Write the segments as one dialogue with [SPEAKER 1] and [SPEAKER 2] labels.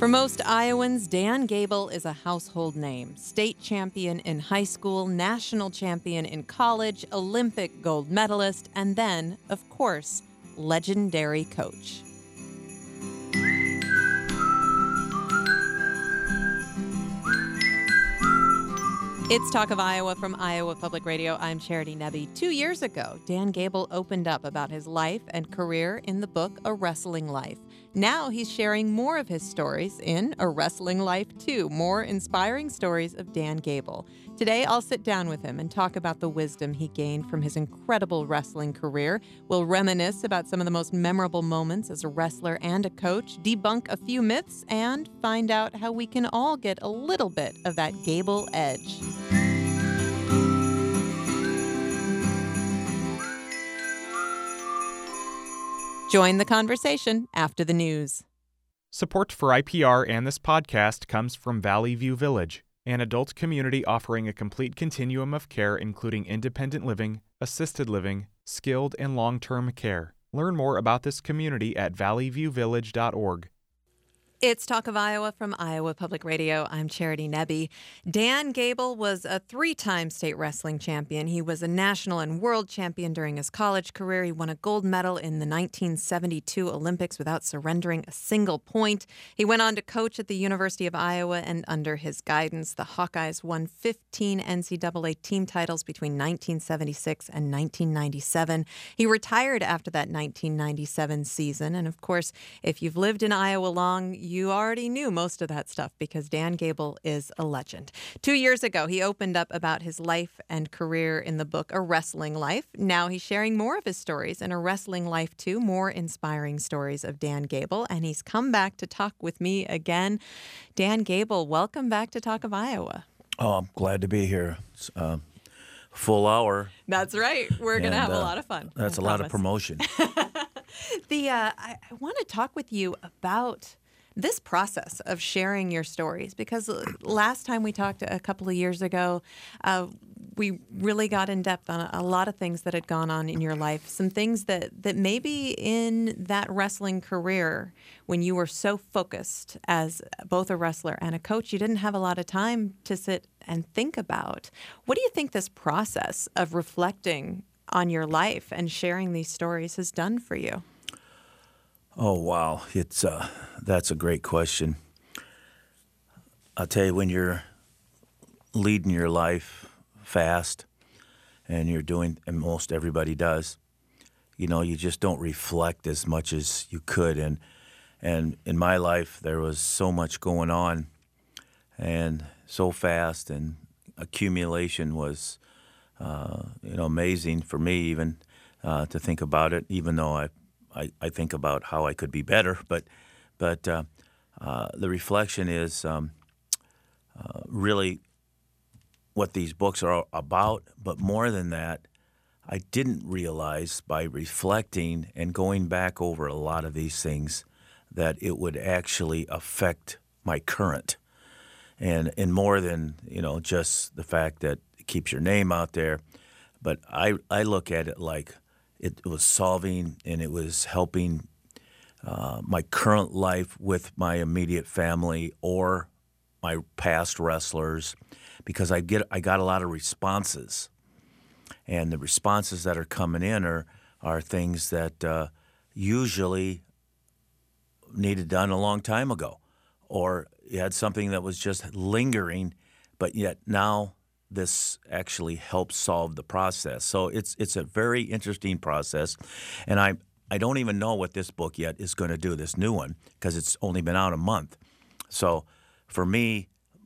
[SPEAKER 1] For most Iowans, Dan Gable is a household name. State champion in high school, national champion in college, Olympic gold medalist, and then, of course, legendary coach. It's Talk of Iowa from Iowa Public Radio. I'm Charity Nebbe. 2 years ago, Dan Gable opened up about his life and career in the book A Wrestling Life. Now he's sharing more of his stories in A Wrestling Life 2, more inspiring stories of Dan Gable. Today, I'll sit down with him and talk about the wisdom he gained from his incredible wrestling career. We'll reminisce about some of the most memorable moments as a wrestler and a coach, debunk a few myths, and find out how we can all get a little bit of that Gable edge. Join the conversation after the news.
[SPEAKER 2] Support for IPR and this podcast comes from Valley View Village, an adult community offering a complete continuum of care including independent living, assisted living, skilled and long-term care. Learn more about this community at valleyviewvillage.org.
[SPEAKER 1] It's Talk of Iowa from Iowa Public Radio. I'm Charity Nebbe. Dan Gable was a 3-time state wrestling champion. He was a national and world champion during his college career. He won a gold medal in the 1972 Olympics without surrendering a single point. He went on to coach at the University of Iowa, and under his guidance, the Hawkeyes won 15 NCAA team titles between 1976 and 1997. He retired after that 1997 season. And of course, if you've lived in Iowa long, you already knew most of that stuff because Dan Gable is a legend. 2 years ago, he opened up about his life and career in the book A Wrestling Life. Now he's sharing more of his stories in A Wrestling Life 2, more inspiring stories of Dan Gable. And he's come back to talk with me again. Dan Gable, welcome back to Talk of Iowa.
[SPEAKER 3] Oh, I'm glad to be here. It's full hour.
[SPEAKER 1] That's right. We're going to have a lot of fun.
[SPEAKER 3] That's a lot of promotion.
[SPEAKER 1] I want to talk with you about this process of sharing your stories, because last time we talked a couple of years ago, we really got in depth on a lot of things that had gone on in your life, some things that maybe in that wrestling career, when you were so focused as both a wrestler and a coach, you didn't have a lot of time to sit and think about. What do you think this process of reflecting on your life and sharing these stories has done for you?
[SPEAKER 3] Oh, wow. That's a great question. I'll tell you, when you're leading your life fast and you're doing, and most everybody does, you just don't reflect as much as you could. And in my life, there was so much going on and so fast, and accumulation was, amazing for me even to think about it, even though I think about how I could be better, but the reflection is really what these books are about. But more than that, I didn't realize by reflecting and going back over a lot of these things that it would actually affect my current, and more than just the fact that it keeps your name out there. But I look at it like it was solving and it was helping my current life with my immediate family or my past wrestlers, because I got a lot of responses, and the responses that are coming in are things that usually needed done a long time ago, or you had something that was just lingering, but yet now this actually helps solve the process. So it's a very interesting process, and I don't even know what this book yet is going to do, this new one, because it's only been out a month. So for me,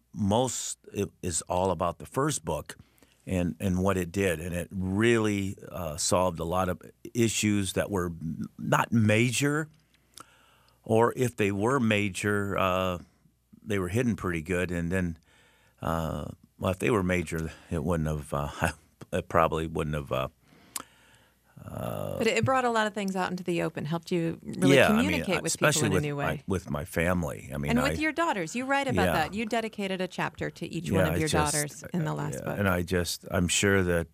[SPEAKER 3] it is all about the first book and what it did, and it really solved a lot of issues that were not major, or if they were major, they were hidden pretty good, and then well, if they were major, it wouldn't have. It probably wouldn't have.
[SPEAKER 1] But it brought a lot of things out into the open, helped you really communicate with people in a new way.
[SPEAKER 3] With my family.
[SPEAKER 1] And with your daughters. You write about that. You dedicated a chapter to each one of your daughters in the last book.
[SPEAKER 3] And I'm sure that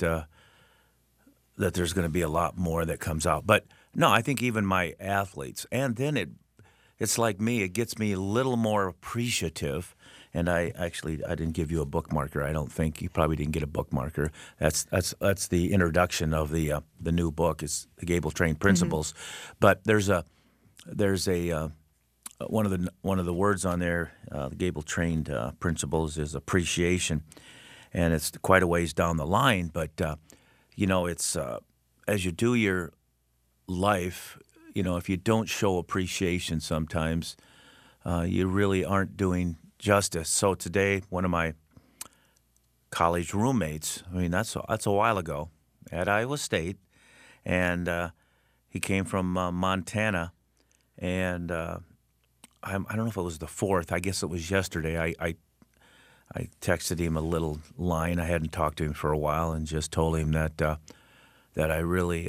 [SPEAKER 3] there's going to be a lot more that comes out. But no, I think even my athletes, and then it's like me. It gets me a little more appreciative. And I didn't give you a bookmarker. I don't think you probably didn't get a bookmarker. That's the introduction of the new book. It's the Gable Trained Principles. But there's a one of the words on there, the Gable Trained Principles, is appreciation, and it's quite a ways down the line. But it's as you do your life, if you don't show appreciation, sometimes you really aren't doing justice. So today, one of my college roommates, that's a while ago, at Iowa State, and he came from Montana, and I don't know if it was the 4th. I guess it was yesterday. I texted him a little line. I hadn't talked to him for a while, and just told him that I really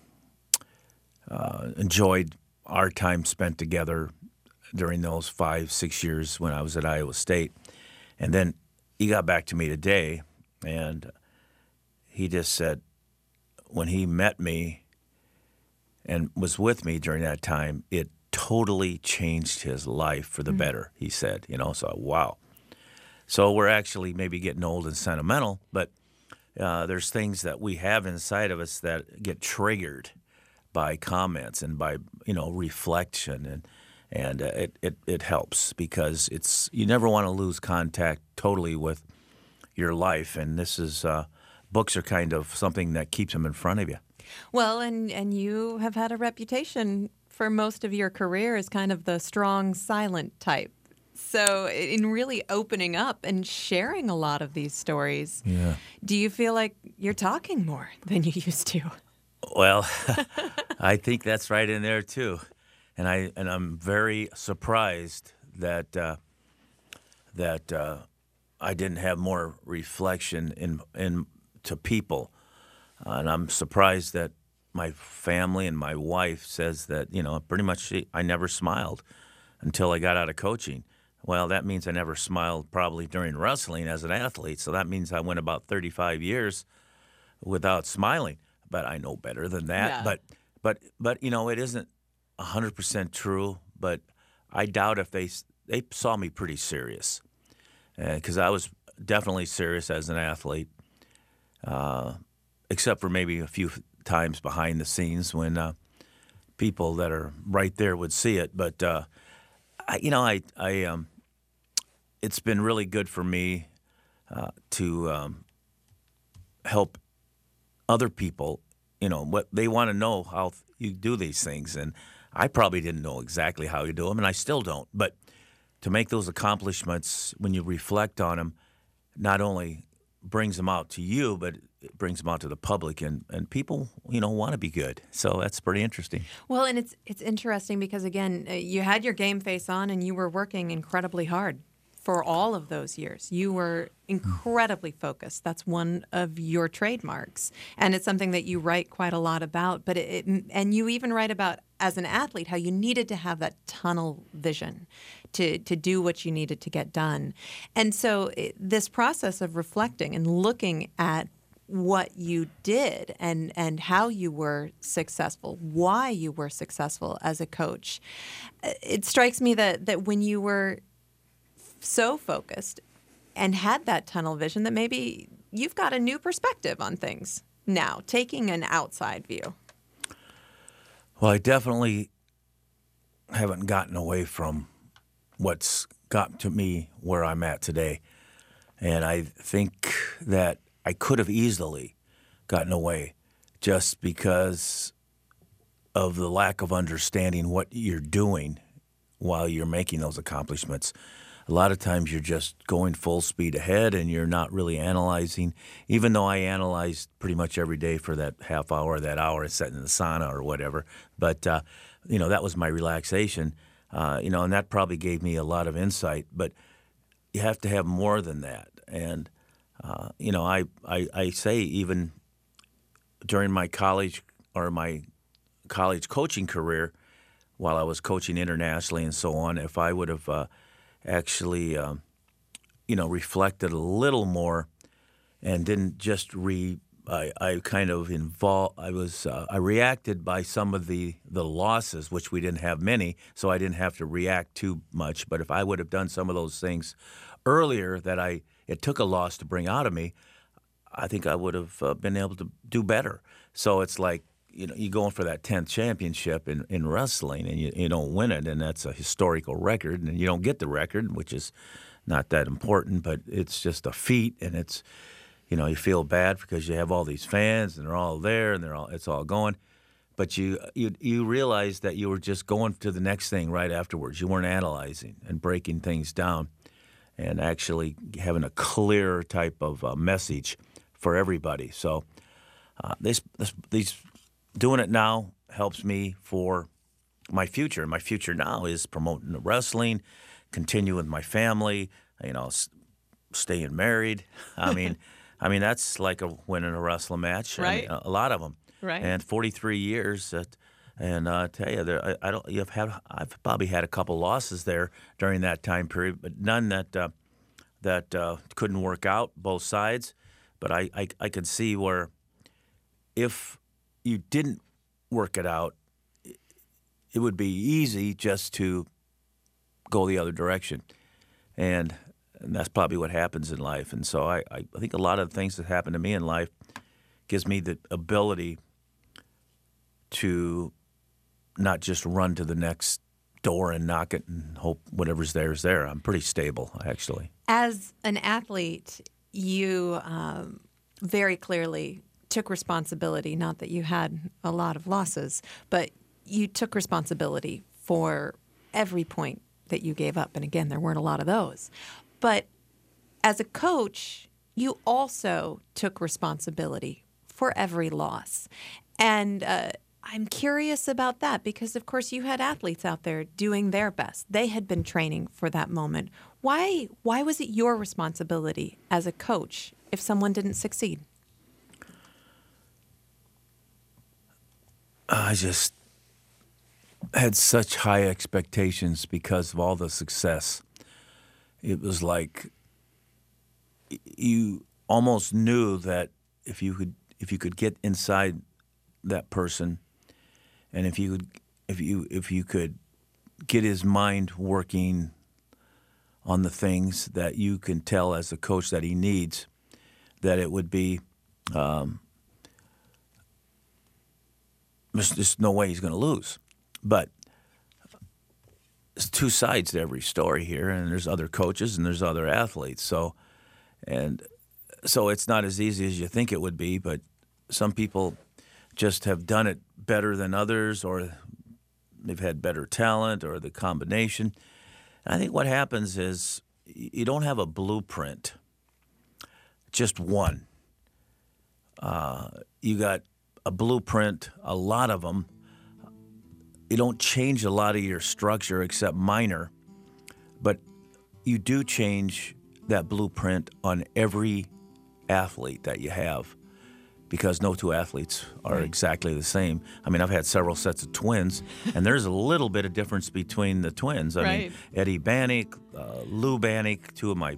[SPEAKER 3] enjoyed our time spent together during those 5-6 years when I was at Iowa State. And then he got back to me today, and he just said when he met me and was with me during that time, it totally changed his life for the better, he said. So wow. So we're actually maybe getting old and sentimental, but there's things that we have inside of us that get triggered by comments and by reflection, and it helps, because you never want to lose contact totally with your life, and this is books are kind of something that keeps them in front of you.
[SPEAKER 1] Well, and you have had a reputation for most of your career as kind of the strong, silent type. So in really opening up and sharing a lot of these stories, do you feel like you're talking more than you used to?
[SPEAKER 3] Well, I think that's right in there too, and I'm very surprised that I didn't have more reflection in to people, and I'm surprised that my family and my wife says that pretty much I never smiled until I got out of coaching. Well, that means I never smiled probably during wrestling as an athlete, so that means I went about 35 years without smiling. But I know better than that. Yeah. But it isn't 100% true. But I doubt if they saw me pretty serious, because I was definitely serious as an athlete, except for maybe a few times behind the scenes when people that are right there would see it. But it's been really good for me to help other people, what they want to know, how you do these things. And I probably didn't know exactly how you do them, and I still don't. But to make those accomplishments, when you reflect on them, not only brings them out to you, but it brings them out to the public, and people, want to be good. So that's pretty interesting.
[SPEAKER 1] Well, and it's interesting because, again, you had your game face on, and you were working incredibly hard for all of those years. You were incredibly focused. That's one of your trademarks, and it's something that you write quite a lot about. But and you even write about, as an athlete, how you needed to have that tunnel vision to do what you needed to get done. And so this process of reflecting and looking at what you did and how you were successful, why you were successful as a coach, it strikes me that when you were so focused and had that tunnel vision, that maybe you've got a new perspective on things now, taking an outside view.
[SPEAKER 3] Well, I definitely haven't gotten away from what's got to me where I'm at today. And I think that I could have easily gotten away just because of the lack of understanding what you're doing while you're making those accomplishments. A lot of times you're just going full speed ahead and you're not really analyzing, even though I analyzed pretty much every day for that half hour, that hour, sitting in the sauna or whatever. But, that was my relaxation, and that probably gave me a lot of insight. But you have to have more than that. And, I say even during my college coaching career, while I was coaching internationally and so on, if I would have reflected a little more and didn't just I kind of involved. I reacted by some of the losses, which we didn't have many, so I didn't have to react too much. But if I would have done some of those things earlier that it took a loss to bring out of me, I think I would have been able to do better. So it's like, you're going for that 10th championship in wrestling, and you don't win it, and that's a historical record, and you don't get the record, which is not that important, but it's just a feat, and it's. You feel bad because you have all these fans and they're all there and it's all going, but you realize that you were just going to the next thing right afterwards. You weren't analyzing and breaking things down, and actually having a clear type of message for everybody. So these doing it now helps me for my future. My future now is promoting the wrestling, continue with my family. Staying married. I mean, that's like a win in a wrestling match.
[SPEAKER 1] Right.
[SPEAKER 3] A lot of them.
[SPEAKER 1] Right.
[SPEAKER 3] And 43 years. And I tell you, I've probably had a couple losses there during that time period, but none that couldn't work out, both sides. But I could see where if you didn't work it out, it would be easy just to go the other direction. And that's probably what happens in life. And so I think a lot of the things that happen to me in life gives me the ability to not just run to the next door and knock it and hope whatever's there is there. I'm pretty stable, actually.
[SPEAKER 1] As an athlete, you very clearly took responsibility, not that you had a lot of losses, but you took responsibility for every point that you gave up. And again, there weren't a lot of those. But as a coach, you also took responsibility for every loss. And I'm curious about that because, of course, you had athletes out there doing their best. They had been training for that moment. Why was it your responsibility as a coach if someone didn't succeed?
[SPEAKER 3] I just had such high expectations because of all the success. It was like you almost knew that if you could get inside that person, and if you could get his mind working on the things that you can tell as a coach that he needs, that it would be there's just no way he's going to lose. But there's two sides to every story here, and there's other coaches and there's other athletes. So it's not as easy as you think it would be, but some people just have done it better than others, or they've had better talent, or the combination. And I think what happens is you don't have a blueprint, just one. You got a blueprint, a lot of them. You don't change a lot of your structure except minor, but you do change that blueprint on every athlete that you have, because no two athletes are exactly the same. I mean, I've had several sets of twins, and there's a little bit of difference between the twins. I mean, Eddie Bannick, Lou Bannick, two of my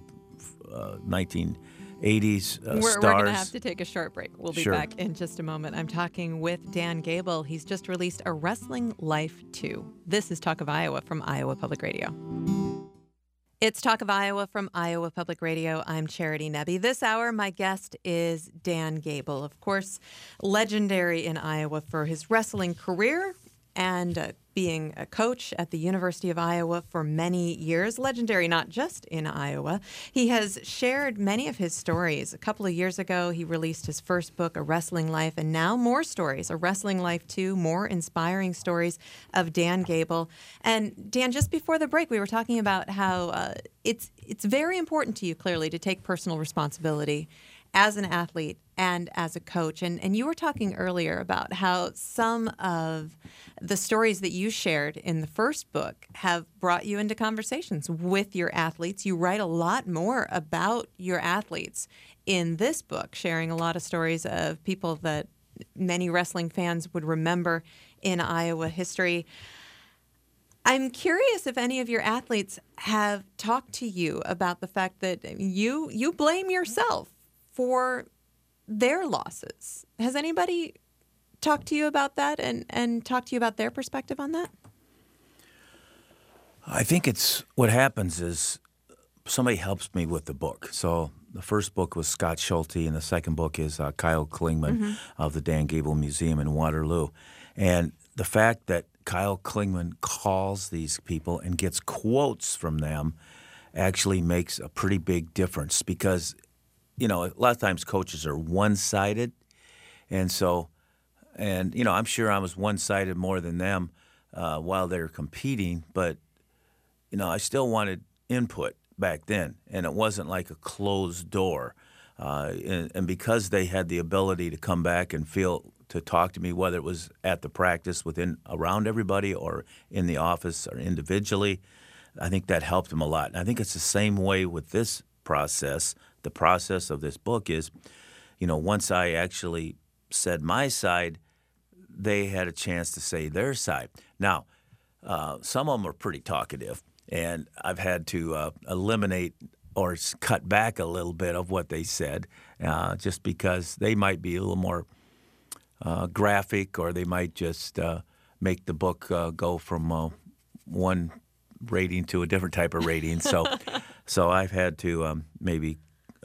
[SPEAKER 3] 1980s stars.
[SPEAKER 1] We're going to have to take a short break. We'll be back in just a moment. I'm talking with Dan Gable. He's just released A Wrestling Life 2. This is Talk of Iowa from Iowa Public Radio. It's Talk of Iowa from Iowa Public Radio. I'm Charity Nebbe. This hour, my guest is Dan Gable, of course, legendary in Iowa for his wrestling career and being a coach at the University of Iowa for many years. Legendary not just in Iowa. He has shared many of his stories. A couple of years ago, he released his first book, A Wrestling Life, and now more stories, A Wrestling Life 2, more inspiring stories of Dan Gable. And Dan, just before the break, we were talking about how it's very important to you, clearly, to take personal responsibility as an athlete and as a coach. And you were talking earlier about how some of the stories that you shared in the first book have brought you into conversations with your athletes. You write a lot more about your athletes in this book, sharing a lot of stories of people that many wrestling fans would remember in Iowa history. I'm curious if any of your athletes have talked to you about the fact that you blame yourself for their losses. Has anybody talked to you about that and talked to you about their perspective on that?
[SPEAKER 3] I think it's what happens is somebody helps me with the book. So the first book was Scott Schulte, and the second book is Kyle Klingman of the Dan Gable Museum in Waterloo. And the fact that Kyle Klingman calls these people and gets quotes from them actually makes a pretty big difference because, a lot of times coaches are one-sided. And so, I'm sure I was one-sided more than them while they were competing, but I still wanted input back then, and it wasn't like a closed door. And because they had the ability to come back and to talk to me, whether it was at the practice around everybody or in the office or individually, I think that helped them a lot. And I think it's the same way with this process. The process of this book is, once I actually said my side, they had a chance to say their side. Now, some of them are pretty talkative. And I've had to eliminate or cut back a little bit of what they said just because they might be a little more graphic, or they might just make the book go from one rating to a different type of rating. So I've had to maybe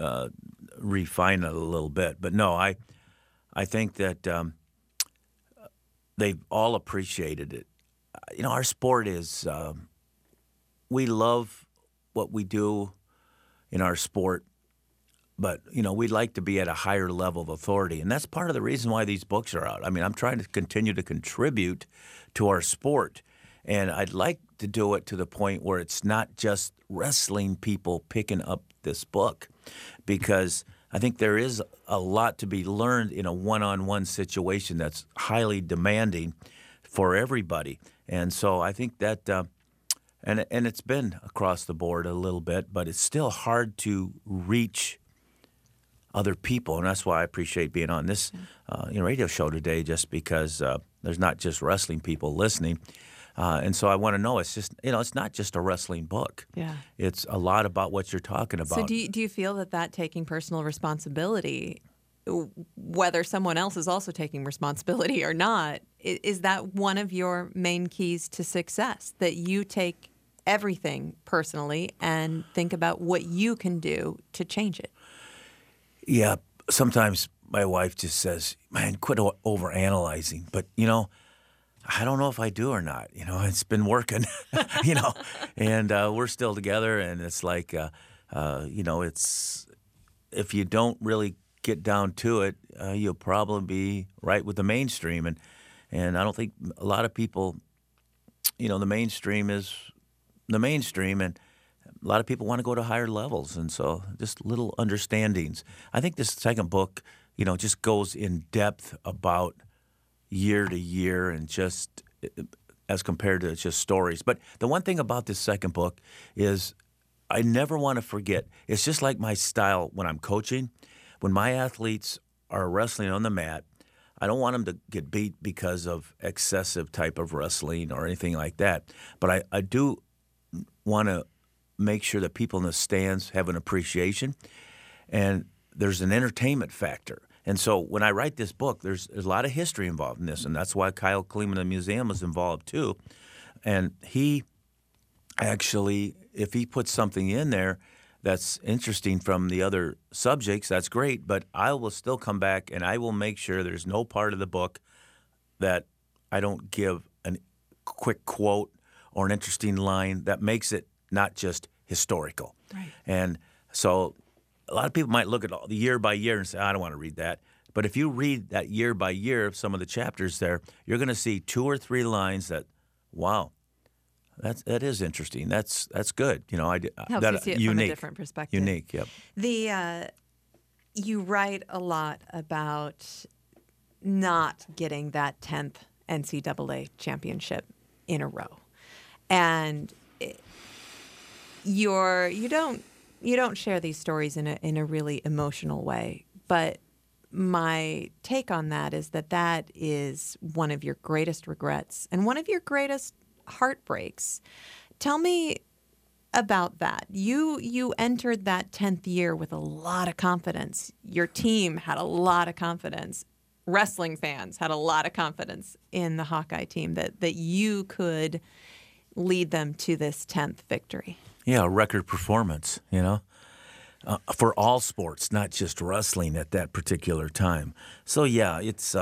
[SPEAKER 3] refine it a little bit. But no, I think that they've all appreciated it. Our sport is we love what we do in our sport, but, we'd like to be at a higher level of authority. And that's part of the reason why these books are out. I mean, I'm trying to continue to contribute to our sport, and I'd like to do it to the point where it's not just wrestling people picking up this book, because I think there is a lot to be learned in a one-on-one situation that's highly demanding for everybody. And so I think that and it's been across the board a little bit, but it's still hard to reach other people, and that's why I appreciate being on this radio show today, just because there's not just wrestling people listening. And so I want to know, it's just, it's not just a wrestling book.
[SPEAKER 1] Yeah.
[SPEAKER 3] It's a lot about what you're talking about.
[SPEAKER 1] So do you feel that taking personal responsibility, whether someone else is also taking responsibility or not, is that one of your main keys to success, that you take everything personally and think about what you can do to change it?
[SPEAKER 3] Yeah. Sometimes my wife just says, man, quit overanalyzing. But, I don't know if I do or not. It's been working, and we're still together. And it's like, it's if you don't really get down to it, you'll probably be right with the mainstream. And I don't think a lot of people, the mainstream is the mainstream, and a lot of people want to go to higher levels. And so just little understandings. I think this second book, just goes in depth about year to year and just as compared to just stories. But the one thing about this second book is I never want to forget. It's just like my style when I'm coaching. When my athletes are wrestling on the mat, I don't want them to get beat because of excessive type of wrestling or anything like that. But I do want to make sure that people in the stands have an appreciation, and there's an entertainment factor. And so when I write this book, there's a lot of history involved in this, and that's why Kyle Klingman of the museum was involved too. And he actually, if he puts something in there that's interesting from the other subjects, that's great, but I will still come back and I will make sure there's no part of the book that I don't give a quick quote or an interesting line that makes it not just historical.
[SPEAKER 1] Right.
[SPEAKER 3] And so a lot of people might look at all the year by year and say, I don't want to read that. But if you read that year by year of some of the chapters there, you're going to see 2 or 3 lines that, wow, that is interesting. That's good.
[SPEAKER 1] Helps you see it
[SPEAKER 3] unique,
[SPEAKER 1] from a different perspective.
[SPEAKER 3] Unique, yep.
[SPEAKER 1] You write a lot about not getting that 10th NCAA championship in a row, and you don't share these stories in a really emotional way. But my take on that is that is one of your greatest regrets and one of your greatest heartbreaks. Tell me about that. You entered that 10th year with a lot of confidence. Your team had a lot of confidence. Wrestling fans had a lot of confidence in the Hawkeye team that you could lead them to this 10th victory. Yeah,
[SPEAKER 3] a record performance, for all sports, not just wrestling at that particular time. So, yeah, it's,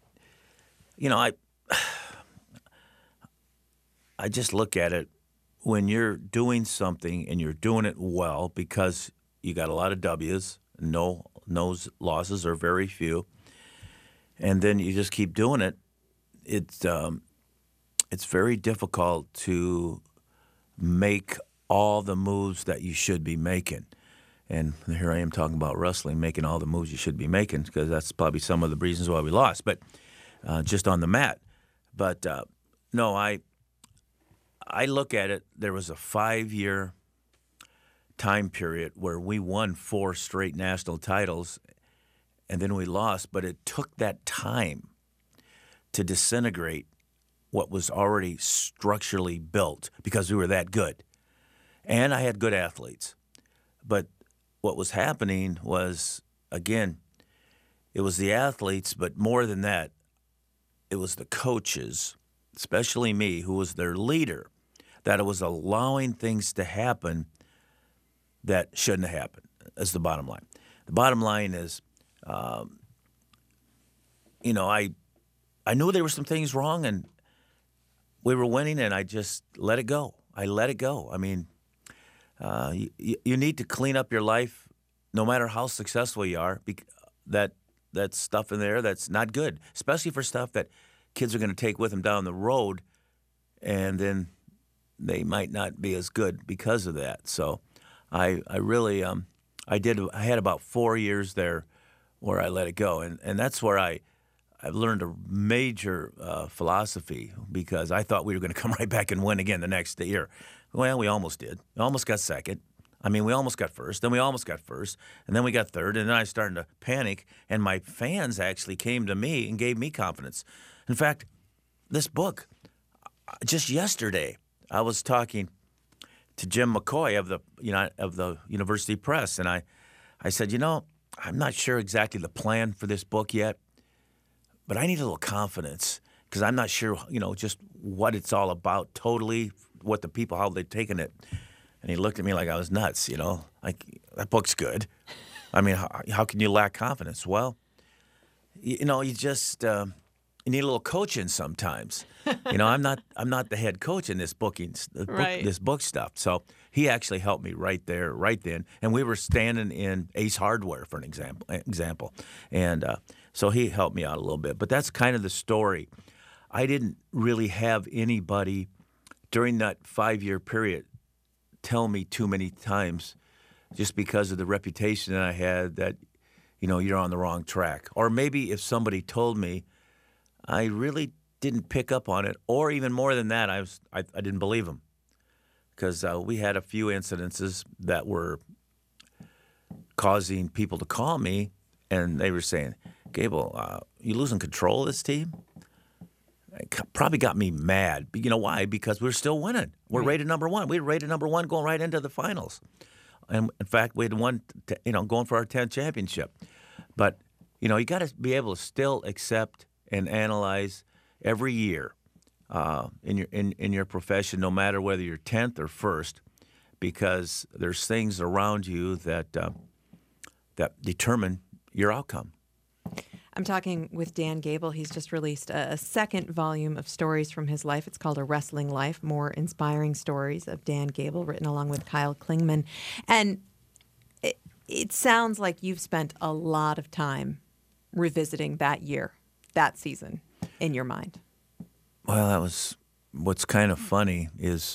[SPEAKER 3] I just look at it when you're doing something and you're doing it well because you got a lot of W's, no losses or very few, and then you just keep doing it. It's very difficult to make all the moves that you should be making. And here I am talking about wrestling, making all the moves you should be making, because that's probably some of the reasons why we lost, but just on the mat. But no, I look at it, there was a 5-year time period where we won 4 straight national titles, and then we lost, but it took that time to disintegrate what was already structurally built because we were that good. And I had good athletes. But what was happening was, again, it was the athletes, but more than that, it was the coaches, especially me, who was their leader, that it was allowing things to happen that shouldn't have happened, is the bottom line. The bottom line is, I knew there were some things wrong, and we were winning, and I just let it go. I let it go. I mean, you need to clean up your life no matter how successful you are. That's stuff in there that's not good, especially for stuff that kids are going to take with them down the road, and then they might not be as good because of that. So I really I had about 4 years there where I let it go, and that's where I've learned a major philosophy, because I thought we were going to come right back and win again the next year. Well, we almost did. We almost got second. I mean, we almost got first. Then we almost got first. And then we got third. And then I started to panic. And my fans actually came to me and gave me confidence. In fact, this book, just yesterday, I was talking to Jim McCoy of the University Press. And I said, I'm not sure exactly the plan for this book yet, but I need a little confidence, because I'm not sure, just what it's all about totally, what the people, how they've taken it. And he looked at me like I was nuts, like, that book's good. I mean, how can you lack confidence? Well, you just, you need a little coaching sometimes. I'm not the head coach in this this book stuff. So he actually helped me right then. And we were standing in Ace Hardware, for an example. And so he helped me out a little bit. But that's kind of the story. I didn't really have anybody during that 5-year period tell me too many times, just because of the reputation that I had, that, you're on the wrong track. Or maybe if somebody told me, I really didn't pick up on it, or even more than that, I didn't believe them, because we had a few incidences that were causing people to call me, and they were saying, Gable, you losing control of this team? It probably got me mad. You know why? Because we're still winning. We're rated number one. We were rated number one going right into the finals. And, in fact, we had won, going for our 10th championship. But, you got to be able to still accept and analyze every year in your profession, no matter whether you're 10th or 1st, because there's things around you that determine your outcome.
[SPEAKER 1] I'm talking with Dan Gable. He's just released a second volume of stories from his life. It's called A Wrestling Life, More Inspiring Stories of Dan Gable, written along with Kyle Klingman. And it sounds like you've spent a lot of time revisiting that year, that season, in your mind.
[SPEAKER 3] Well, what's kind of funny is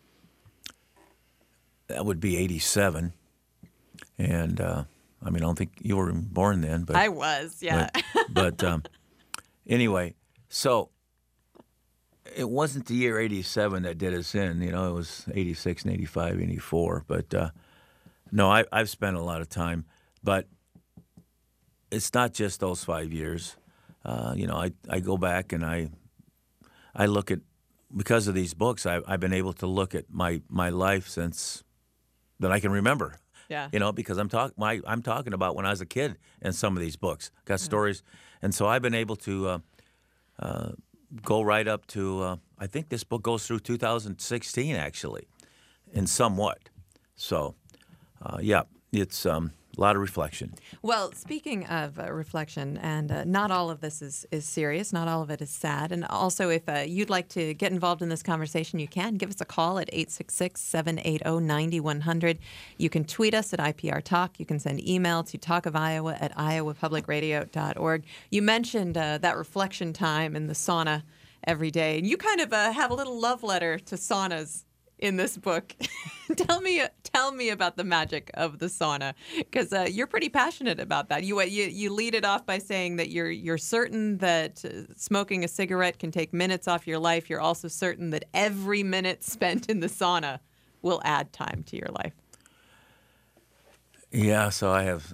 [SPEAKER 3] that would be 87. And, I don't think you were born then. But
[SPEAKER 1] I was, yeah.
[SPEAKER 3] But anyway, so it wasn't the year 87 that did us in. It was 86 and 85, 84. But, no, I've spent a lot of time. But it's not just those 5 years. I go back and I look at because of these books, I've been able to look at my life since that I can remember.
[SPEAKER 1] Yeah.
[SPEAKER 3] Because I'm talking about when I was a kid in some of these books. Got stories, and so I've been able to go right up to. I think this book goes through 2016 actually, in somewhat. So, it's a lot of reflection.
[SPEAKER 1] Well, speaking of reflection, and not all of this is serious, not all of it is sad. And also, if you'd like to get involved in this conversation, you can give us a call at 866-780-9100. You can tweet us at IPR Talk. You can send email to talkofiowa@iowapublicradio.org. You mentioned that reflection time in the sauna every day, and you kind of have a little love letter to saunas in this book. Tell me about the magic of the sauna, because you're pretty passionate about that. You lead it off by saying that you're certain that smoking a cigarette can take minutes off your life. You're also certain that every minute spent in the sauna will add time to your life.
[SPEAKER 3] Yeah, so I have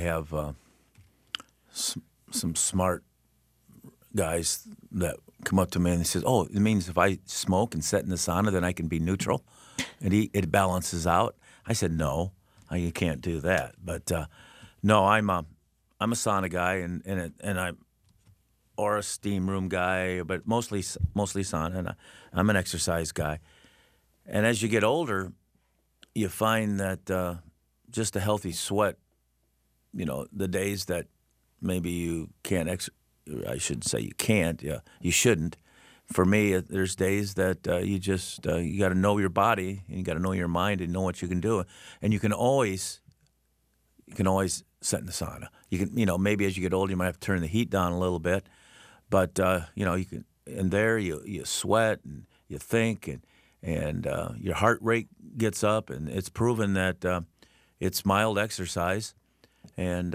[SPEAKER 3] some smart guys that come up to me and they says, "Oh, it means if I smoke and sit in the sauna, then I can be neutral, and it balances out." I said, "No, you can't do that." But no, I'm a sauna guy, and I'm or a steam room guy, but mostly sauna. And I'm an exercise guy. And as you get older, you find that just a healthy sweat, the days that maybe you can't I should say you can't. Yeah, you shouldn't. For me, there's days that you got to know your body and you got to know your mind and know what you can do. And you can always sit in the sauna. You can, maybe as you get older, you might have to turn the heat down a little bit, but you can. And there, you sweat and you think and your heart rate gets up, and it's proven that it's mild exercise, and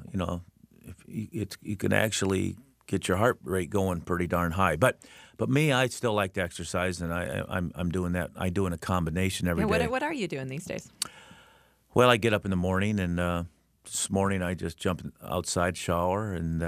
[SPEAKER 3] you can actually get your heart rate going pretty darn high. But me, I still like to exercise, and I'm doing that. I do in a combination every day.
[SPEAKER 1] What are you doing these days?
[SPEAKER 3] Well, I get up in the morning, and this morning I just jump outside, shower, and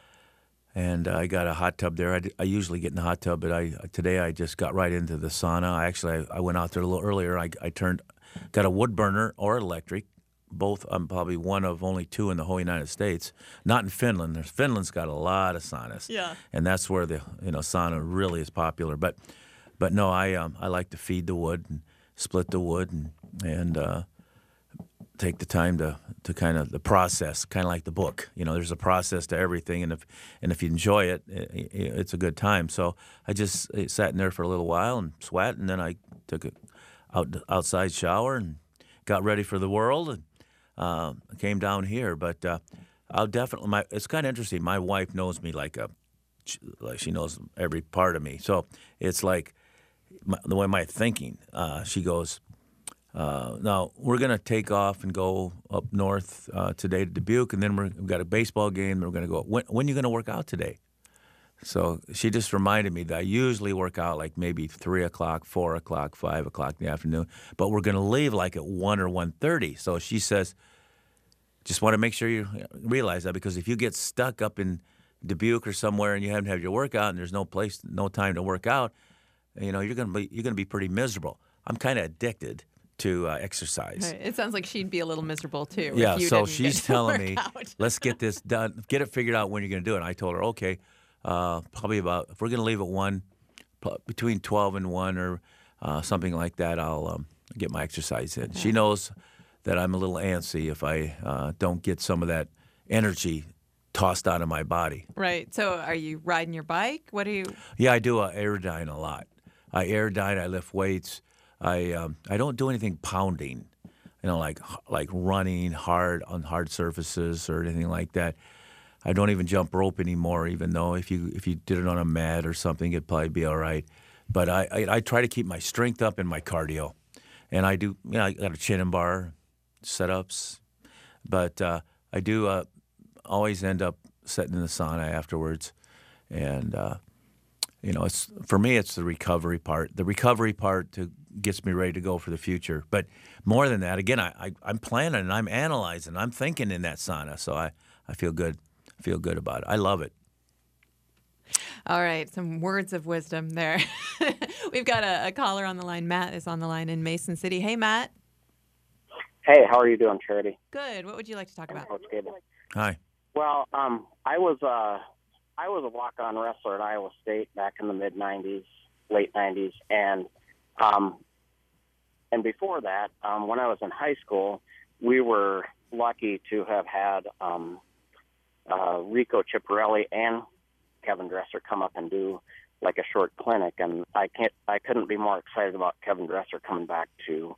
[SPEAKER 3] I got a hot tub there. I usually get in the hot tub, but today I just got right into the sauna. I went out there a little earlier. I got a wood burner or electric. Both, I'm probably one of only two in the whole United States. Not in Finland. Finland's got a lot of saunas.
[SPEAKER 1] Yeah. And
[SPEAKER 3] that's where the sauna really is popular. But no, I like to feed the wood and split the wood and take the time to kind of the process, kind of like the book. There's a process to everything, and if you enjoy it, it's a good time. So I just sat in there for a little while and sweat, and then I took an outside shower and got ready for the world and came down here. But I'll definitely. It's kind of interesting. My wife knows me like she knows every part of me. So it's like the way my thinking. She goes, now we're going to take off and go up north today to Dubuque, and then we've got a baseball game, and we're going to go. When are you going to work out today? So she just reminded me that I usually work out like maybe 3 o'clock, 4 o'clock, 5 o'clock in the afternoon, but we're going to leave like at 1 or 1:30. So she says, just want to make sure you realize that, because if you get stuck up in Dubuque or somewhere and you haven't had your workout and there's no time to work out, you're going to be pretty miserable. I'm kind of addicted to exercise.
[SPEAKER 1] Right. It sounds like she'd be a little miserable too.
[SPEAKER 3] Yeah,
[SPEAKER 1] if you
[SPEAKER 3] so
[SPEAKER 1] didn't
[SPEAKER 3] she's
[SPEAKER 1] get
[SPEAKER 3] telling me,
[SPEAKER 1] out.
[SPEAKER 3] let's get this done, get it figured out when you're going to do it. And I told her, okay. Probably about, if we're going to leave at 1, between 12 and 1 or something like that, I'll get my exercise in. Yeah. She knows that I'm a little antsy if I don't get some of that energy tossed out of my body.
[SPEAKER 1] Right. So are you riding your bike? What do you?
[SPEAKER 3] Yeah, I do Airdyne a lot. I Airdyne, I lift weights. I don't do anything pounding, like running hard on hard surfaces or anything like that. I don't even jump rope anymore, even though if you did it on a mat or something, it'd probably be all right. But I try to keep my strength up and my cardio. And I do, I got a chin and bar, setups. But I do always end up sitting in the sauna afterwards. And, for me, it's the recovery part. The recovery part gets me ready to go for the future. But more than that, again, I'm planning and I'm analyzing. I'm thinking in that sauna. So I feel good. Feel good about it. I love it.
[SPEAKER 1] All right, some words of wisdom there. We've got a caller on the line. Matt is on the line in Mason City. Hey, Matt.
[SPEAKER 4] Hey, how are you doing, Charity?
[SPEAKER 1] Good. What would you like to talk about?
[SPEAKER 4] Coach Gable.
[SPEAKER 3] Hi.
[SPEAKER 4] Well, I was a walk-on wrestler at Iowa State back in the mid '90s, late '90s, and before that, when I was in high school, we were lucky to have had Rico Ciparelli and Kevin Dresser come up and do like a short clinic, and I couldn't be more excited about Kevin Dresser coming back to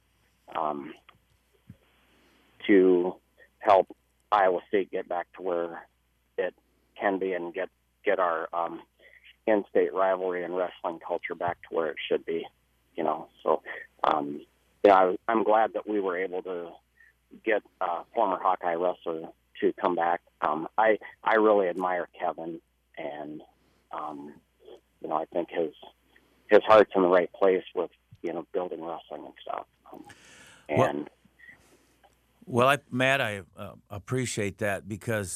[SPEAKER 4] help Iowa State get back to where it can be and get our in-state rivalry and wrestling culture back to where it should be, So, I'm glad that we were able to get a former Hawkeye wrestler to come back. I really admire Kevin, and I think his heart's in the right place with building wrestling and stuff.
[SPEAKER 3] Matt, I appreciate that because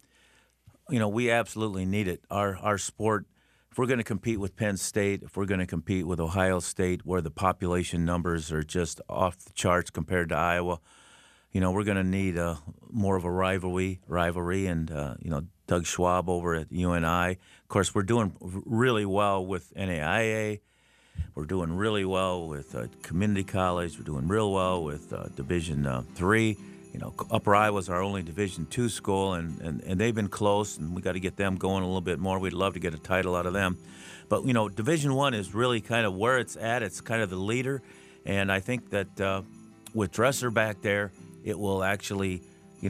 [SPEAKER 3] we absolutely need it. Our sport, if we're going to compete with Penn State, if we're going to compete with Ohio State, where the population numbers are just off the charts compared to Iowa, we're going to need more of a rivalry. And Doug Schwab over at UNI. Of course, we're doing really well with NAIA. We're doing really well with community college. We're doing real well with Division III. Upper Iowa's our only Division II school, and they've been close, and we got to get them going a little bit more. We'd love to get a title out of them. But, Division I is really kind of where it's at. It's kind of the leader, and I think that with Dresser back there, it will actually,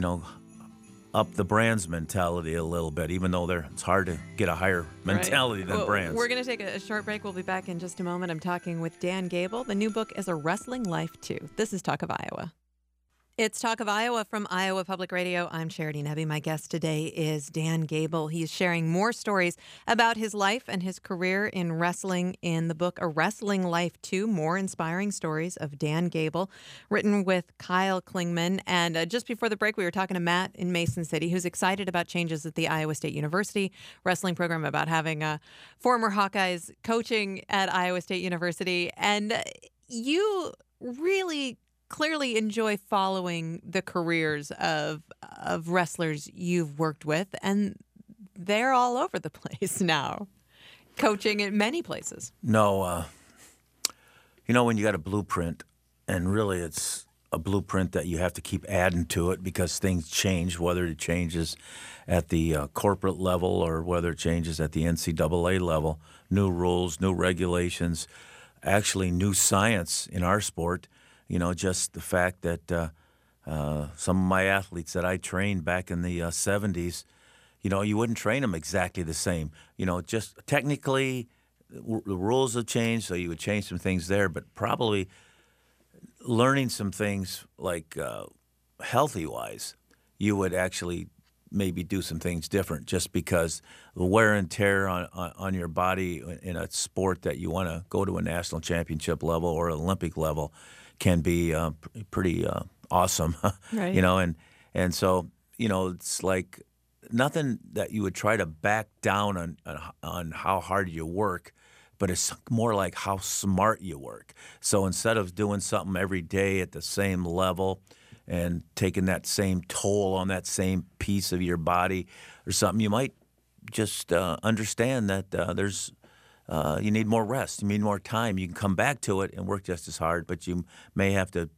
[SPEAKER 3] up the Brands mentality a little bit, even though it's hard to get a higher mentality than Brands.
[SPEAKER 1] We're going to take a short break. We'll be back in just a moment. I'm talking with Dan Gable. The new book is A Wrestling Life Too. This is Talk of Iowa. It's Talk of Iowa from Iowa Public Radio. I'm Charity Nebbe. My guest today is Dan Gable. He's sharing more stories about his life and his career in wrestling in the book A Wrestling Life Too, More Inspiring Stories of Dan Gable, written with Kyle Klingman. And just before the break, we were talking to Matt in Mason City, who's excited about changes at the Iowa State University wrestling program, about having former Hawkeyes coaching at Iowa State University. And you really clearly enjoy following the careers of wrestlers you've worked with, and they're all over the place now, coaching in many places.
[SPEAKER 3] No, when you got a blueprint, and really it's a blueprint that you have to keep adding to it because things change, whether it changes at the corporate level or whether it changes at the NCAA level, new rules, new regulations, actually new science in our sport. Just the fact that some of my athletes that I trained back in the 70s, you wouldn't train them exactly the same. Just technically, the rules have changed, so you would change some things there, but probably learning some things like healthy-wise, you would actually maybe do some things different just because the wear and tear on your body in a sport that you want to go to a national championship level or Olympic level can be pretty awesome,
[SPEAKER 1] right.
[SPEAKER 3] And so, it's like nothing that you would try to back down on how hard you work, but it's more like how smart you work. So instead of doing something every day at the same level and taking that same toll on that same piece of your body or something, you might just understand that you need more rest. You need more time. You can come back to it and work just as hard, but you may have to,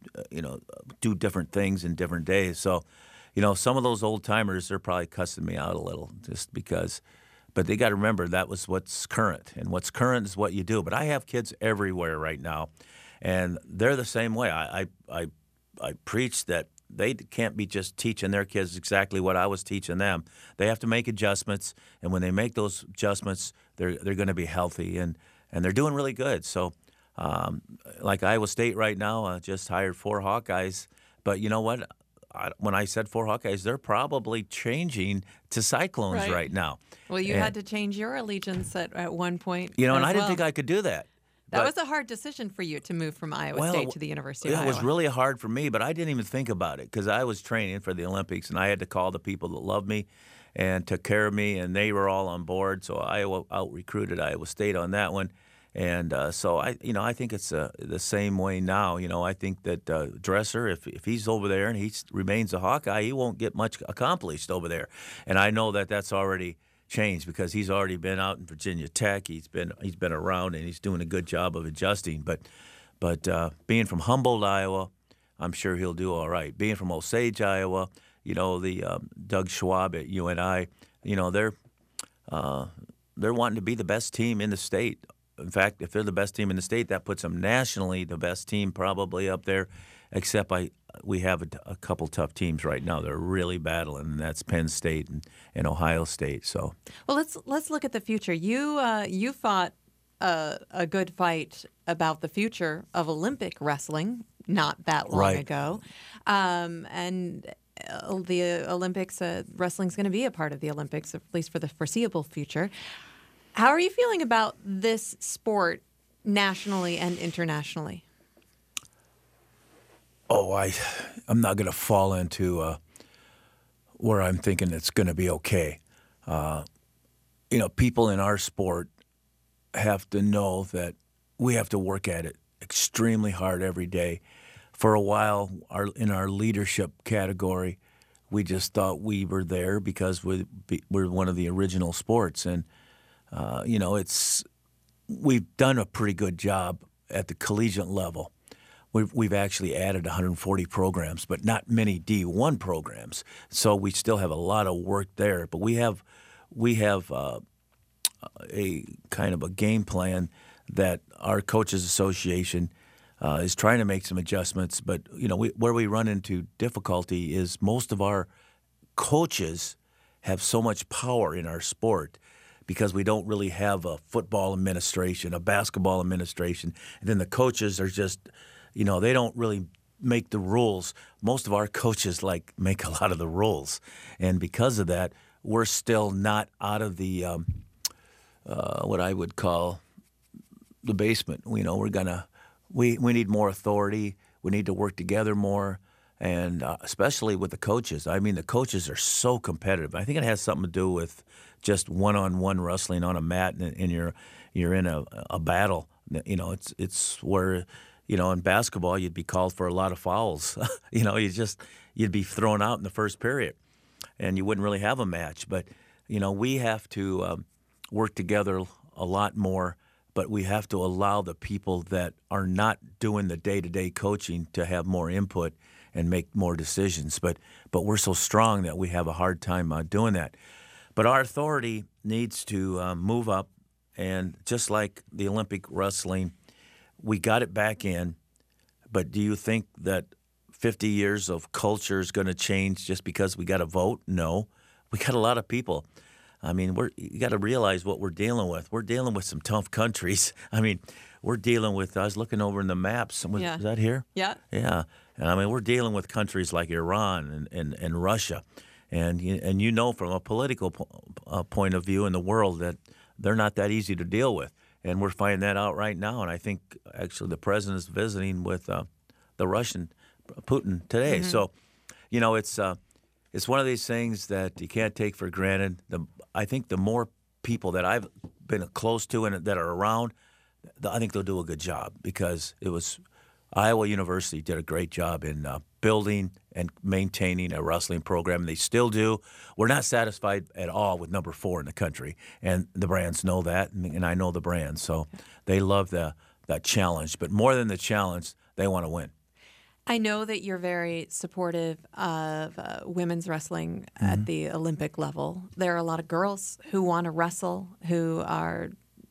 [SPEAKER 3] do different things in different days. So, some of those old timers, they're probably cussing me out a little just because. But they got to remember that was what's current, and what's current is what you do. But I have kids everywhere right now, and they're the same way. I preach that they can't be just teaching their kids exactly what I was teaching them. They have to make adjustments, and when they make those adjustments, they're going to be healthy, and they're doing really good. So, like Iowa State right now, just hired 4 Hawkeyes. But you know what? When I said 4 Hawkeyes, they're probably changing to Cyclones right now.
[SPEAKER 1] Well, you had to change your allegiance at one point.
[SPEAKER 3] And I didn't think I could do that
[SPEAKER 1] That was a hard decision for you to move from Iowa State to the University of Iowa.
[SPEAKER 3] It was really hard for me, but I didn't even think about it because I was training for the Olympics, and I had to call the people that loved me and took care of me, and they were all on board. So Iowa out-recruited Iowa State on that one. And so I think it's the same way now. I think that Dresser, if he's over there and he remains a Hawkeye, he won't get much accomplished over there. And I know that that's already changed because he's already been out in Virginia Tech. He's been around and he's doing a good job of adjusting. But being from Humboldt, Iowa, I'm sure he'll do all right. Being from Osage, Iowa, the Doug Schwab at UNI, they're wanting to be the best team in the state. In fact, if they're the best team in the state, that puts them nationally the best team probably up there, except we have a couple tough teams right now that are really battling, and that's Penn State and Ohio State. So,
[SPEAKER 1] well, let's look at the future. You fought a good fight about the future of Olympic wrestling not that long ago, and the Olympics, wrestling's going to be a part of the Olympics, at least for the foreseeable future. How are you feeling about this sport nationally and internationally?
[SPEAKER 3] Oh, I'm not going to fall into where I'm thinking it's going to be okay. People in our sport have to know that we have to work at it extremely hard every day. For a while, in our leadership category, we just thought we were there because we're one of the original sports. And we've done a pretty good job at the collegiate level. We've actually added 140 programs, but not many D1 programs. So we still have a lot of work there. But we have a kind of a game plan that our coaches association is trying to make some adjustments. But where we run into difficulty is most of our coaches have so much power in our sport, because we don't really have a football administration, a basketball administration, and then the coaches are just, they don't really make the rules. Most of our coaches make a lot of the rules, and because of that, we're still not out of the what I would call the basement. We need more authority. We need to work together more, and especially with the coaches. I mean, the coaches are so competitive. I think it has something to do with just one-on-one wrestling on a mat, and you're in a battle. It's where, in basketball you'd be called for a lot of fouls. You'd be thrown out in the first period, and you wouldn't really have a match. But we have to work together a lot more. But we have to allow the people that are not doing the day-to-day coaching to have more input and make more decisions. But we're so strong that we have a hard time doing that. But our authority needs to move up, and just like the Olympic wrestling, we got it back in. But do you think that 50 years of culture is going to change just because we got a vote? No. We got a lot of people. I mean, you got to realize what we're dealing with. We're dealing with some tough countries. I mean, we're dealing with, I was looking over in the maps. Was that here?
[SPEAKER 1] Yeah.
[SPEAKER 3] Yeah. And I mean, we're dealing with countries like Iran and Russia. And from a political point of view in the world that they're not that easy to deal with. And we're finding that out right now. And I think actually the president's visiting with the Russian Putin today. Mm-hmm. So, it's one of these things that you can't take for granted. I think the more people that I've been close to and that are around, I think they'll do a good job, because Iowa University did a great job in building and maintaining a wrestling program. They still do. We're not satisfied at all with number 4 in the country, and the brands know that, and I know the brands. So they love that challenge. But more than the challenge, they want to win.
[SPEAKER 1] I know that you're very supportive of women's wrestling at the Olympic level. There are a lot of girls who want to wrestle, a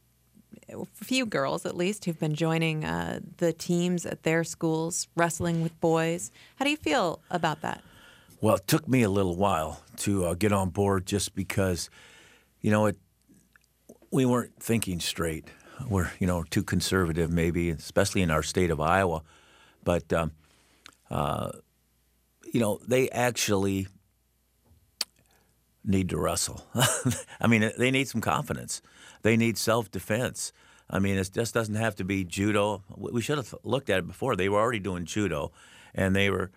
[SPEAKER 1] few girls at least, who've been joining the teams at their schools, wrestling with boys. How do you feel about that?
[SPEAKER 3] Well, it took me a little while to get on board, just because, we weren't thinking straight. We're, too conservative maybe, especially in our state of Iowa. But they actually need to wrestle. I mean, they need some confidence. They need self-defense. I mean, it just doesn't have to be judo. We should have looked at it before. They were already doing judo, and they were,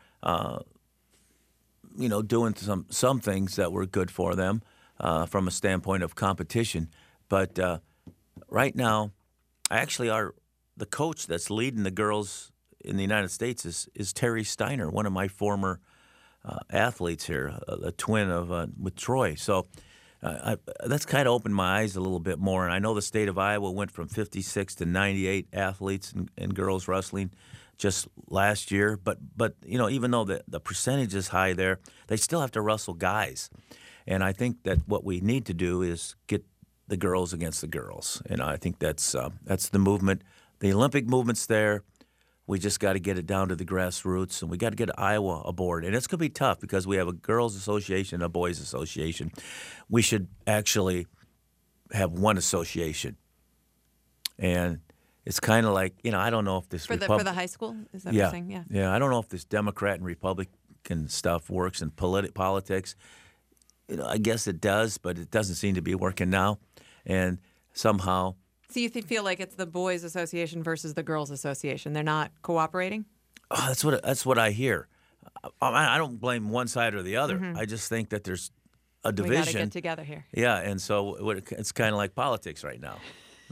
[SPEAKER 3] doing some things that were good for them from a standpoint of competition. But right now, actually, the coach that's leading the girls in the United States is Terry Steiner, one of my former athletes here, a twin of with Troy. So that's kind of opened my eyes a little bit more. And I know the state of Iowa went from 56 to 98 athletes in girls wrestling just last year. But even though the percentage is high there, they still have to wrestle guys. And I think that what we need to do is get the girls against the girls. And I think that's the movement. The Olympic movement's there. We just got to get it down to the grassroots, and we got to get Iowa aboard. And it's going to be tough because we have a girls' association, a boys' association. We should actually have one association. And it's kind of like, I don't know if this
[SPEAKER 1] for the high school, is that what you're saying?
[SPEAKER 3] Yeah. I don't know if this Democrat and Republican stuff works in politics. I guess it does, but it doesn't seem to be working now. And somehow.
[SPEAKER 1] So you feel like it's the boys' association versus the girls' association? They're not cooperating?
[SPEAKER 3] Oh, that's what I hear. I don't blame one side or the other.
[SPEAKER 1] Mm-hmm.
[SPEAKER 3] I just think that there's a division.
[SPEAKER 1] We got to get together here.
[SPEAKER 3] Yeah, and so it's kind of like politics right now.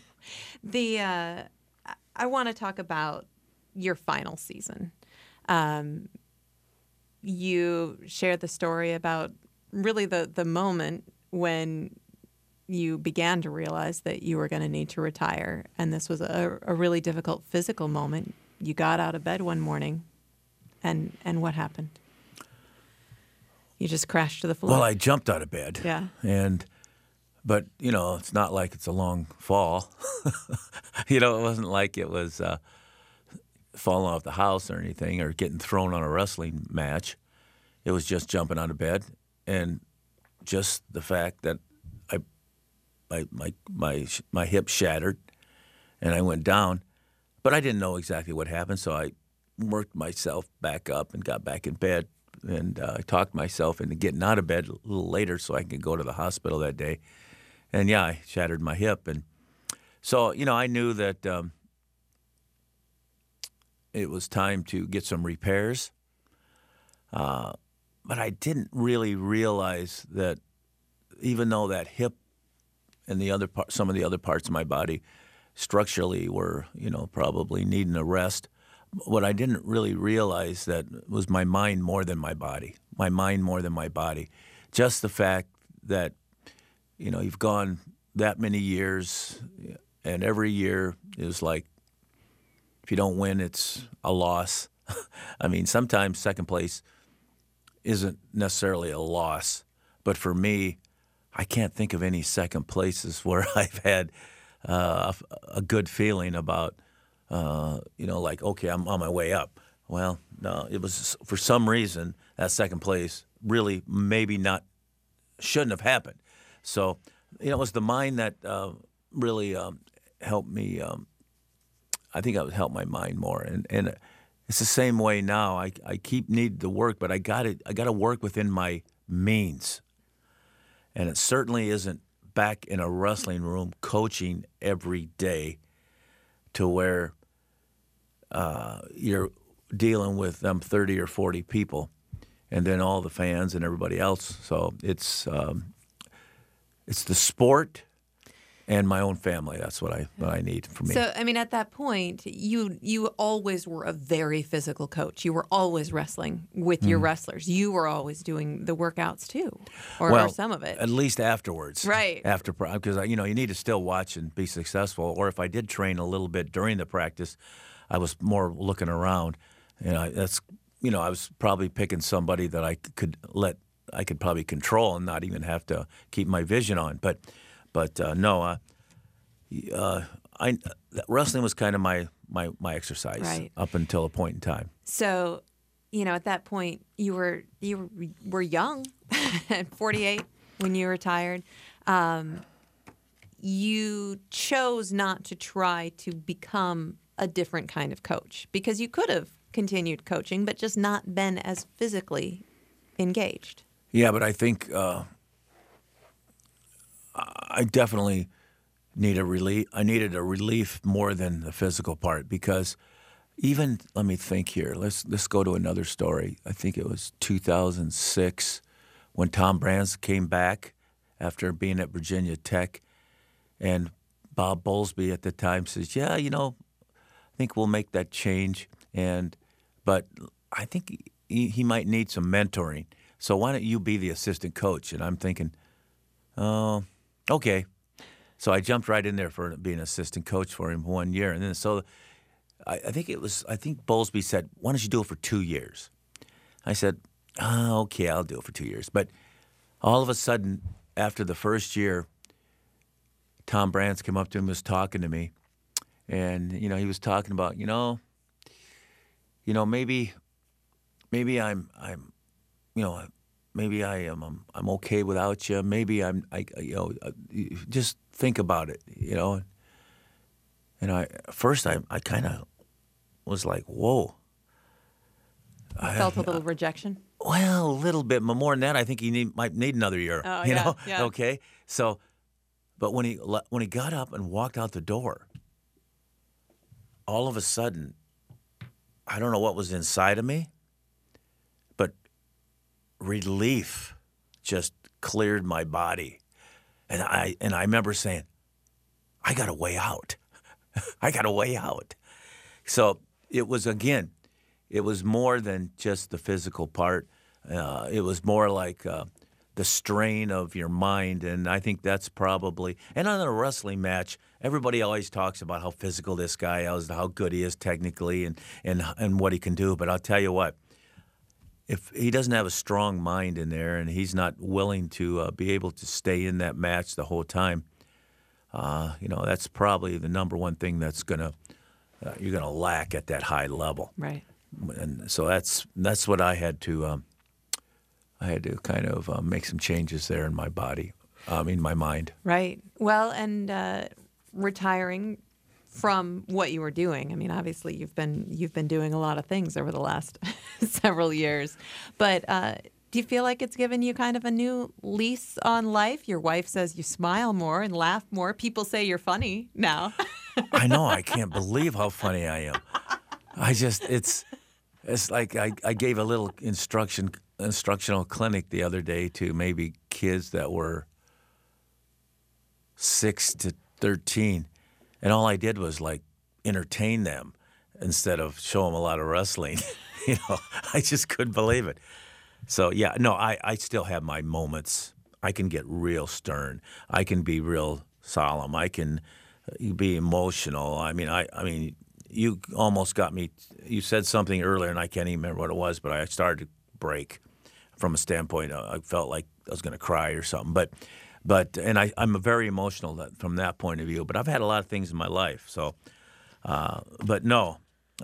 [SPEAKER 1] I want to talk about your final season. You shared the story about really the moment when you began to realize that you were going to need to retire, and this was a really difficult physical moment. You got out of bed one morning, and what happened? You just crashed to the floor.
[SPEAKER 3] Well, I jumped out of bed.
[SPEAKER 1] Yeah.
[SPEAKER 3] But it's not like it's a long fall. It wasn't like it was falling off the house or anything or getting thrown on a wrestling match. It was just jumping out of bed, and just the fact that my hip shattered, and I went down, but I didn't know exactly what happened, so I worked myself back up and got back in bed, and I talked myself into getting out of bed a little later so I could go to the hospital that day, and I shattered my hip, and so I knew that it was time to get some repairs, but I didn't really realize that even though that hip and some of the other parts of my body structurally were, probably needing a rest. What I didn't really realize that was my mind more than my body. My mind more than my body. Just the fact that, you've gone that many years, and every year is like, if you don't win, it's a loss. I mean, sometimes second place isn't necessarily a loss, but for me, I can't think of any second places where I've had a good feeling about, like, okay, I'm on my way up. Well, no, it was for some reason that second place really maybe shouldn't have happened. So, it was the mind that really helped me. I think I would help my mind more, and it's the same way now. I keep needing to work, but I got to work within my means. And it certainly isn't back in a wrestling room coaching every day to where you're dealing with them 30 or 40 people and then all the fans and everybody else. So it's the sport and my own family. That's what I need for me.
[SPEAKER 1] So, I mean, at that point, you always were a very physical coach. You were always wrestling with your wrestlers. You were always doing the workouts too, or some of it.
[SPEAKER 3] At least afterwards.
[SPEAKER 1] Right.
[SPEAKER 3] Because, you need to still watch and be successful. Or if I did train a little bit during the practice, I was more looking around. I was probably picking somebody that I could probably control and not even have to keep my vision on. But no, wrestling was kind of my exercise up until a point in time.
[SPEAKER 1] So, at that point, you were young, at 48 when you retired. You chose not to try to become a different kind of coach because you could have continued coaching, but just not been as physically engaged.
[SPEAKER 3] Yeah, but I think I definitely I needed a relief more than the physical part, because even, let me think here. Let's go to another story. I think it was 2006 when Tom Brands came back after being at Virginia Tech, and Bob Bowlesby at the time says, "Yeah, I think we'll make that change, but I think he might need some mentoring. So why don't you be the assistant coach?" And I'm thinking, "Oh, okay." So I jumped right in there for being an assistant coach for him 1 year, and then I think Bowlesby said, "Why don't you do it for 2 years?" I said, "Okay, I'll do it for 2 years." But all of a sudden, after the first year, Tom Brands came up to him and was talking to me, and he was talking about maybe I'm okay without you. Maybe just think about it, And first I kind of was like, whoa.
[SPEAKER 1] I felt a little rejection.
[SPEAKER 3] Well, a little bit, but more than that, I think he might need another year.
[SPEAKER 1] Oh, yeah.
[SPEAKER 3] Okay. So, but when he got up and walked out the door, all of a sudden, I don't know what was inside of me, but relief just cleared my body. And I remember saying, I got a way out. I got a way out. So it was more than just the physical part. It was more like the strain of your mind. And I think that's probably, and on a wrestling match, everybody always talks about how physical this guy is, how good he is technically and what he can do. But I'll tell you what, if he doesn't have a strong mind in there and he's not willing to be able to stay in that match the whole time, that's probably the number one thing that's you're gonna lack at that high level.
[SPEAKER 1] Right.
[SPEAKER 3] And so that's what I had to kind of make some changes there in my body, in my mind.
[SPEAKER 1] Right. Well, and retiring from what you were doing. I mean, obviously you've been doing a lot of things over the last several years, but do you feel like it's given you kind of a new lease on life? Your wife says you smile more and laugh more. People say you're funny now.
[SPEAKER 3] I know. I can't believe how funny I am. It's like I gave a little instructional clinic the other day to maybe kids that were 6 to 13. And all I did was like entertain them instead of show them a lot of wrestling. I just couldn't believe it. So, yeah, no, I still have my moments. I can get real stern. I can be real solemn. I can be emotional. I mean, you almost got me. You said something earlier, and I can't even remember what it was, but I started to break from a standpoint. I felt like I was going to cry or something. But I'm very emotional from that point of view. But I've had a lot of things in my life. So, but no,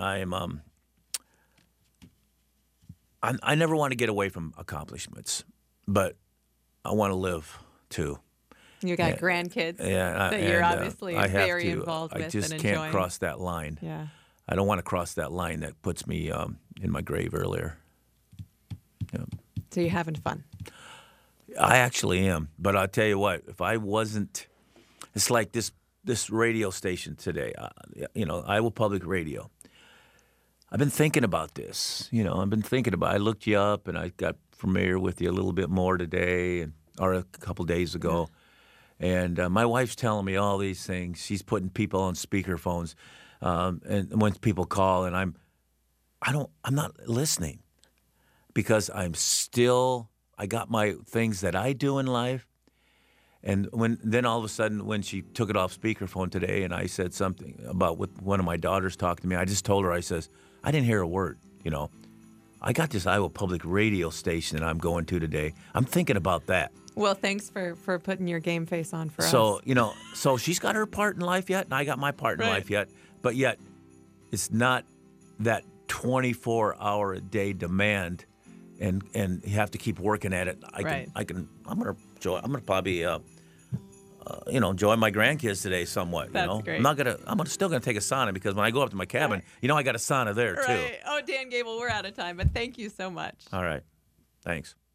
[SPEAKER 3] I never want to get away from accomplishments, but I want to live too.
[SPEAKER 1] You got grandkids that you're obviously very involved with and enjoying.
[SPEAKER 3] I just can't cross that line.
[SPEAKER 1] Yeah.
[SPEAKER 3] I don't want to cross that line that puts me in my grave earlier. Yeah.
[SPEAKER 1] So you're having fun.
[SPEAKER 3] I actually am, but I'll tell you what, if I wasn't, it's like this radio station today, Iowa Public Radio. I've been thinking about this, I looked you up and I got familiar with you a little bit more today or a couple days ago. And my wife's telling me all these things. She's putting people on speakerphones, and when people call, and I'm not listening because I got my things that I do in life. And then all of a sudden, when she took it off speakerphone today, and I said something about what one of my daughters talked to me, I just told her, I says, I didn't hear a word. I got this Iowa Public Radio station that I'm going to today. I'm thinking about that.
[SPEAKER 1] Well, thanks for putting your game face on for us.
[SPEAKER 3] So she's got her part in life yet, and I got my part in life yet. But yet, it's not that 24-hour-a-day demand, and you have to keep working at it. I'm gonna probably enjoy my grandkids today somewhat.
[SPEAKER 1] That's great.
[SPEAKER 3] I'm still gonna take a sauna because when I go up to my cabin, I got a sauna there too.
[SPEAKER 1] Oh, Dan Gable, we're out of time, but thank you so much.
[SPEAKER 3] All right, thanks.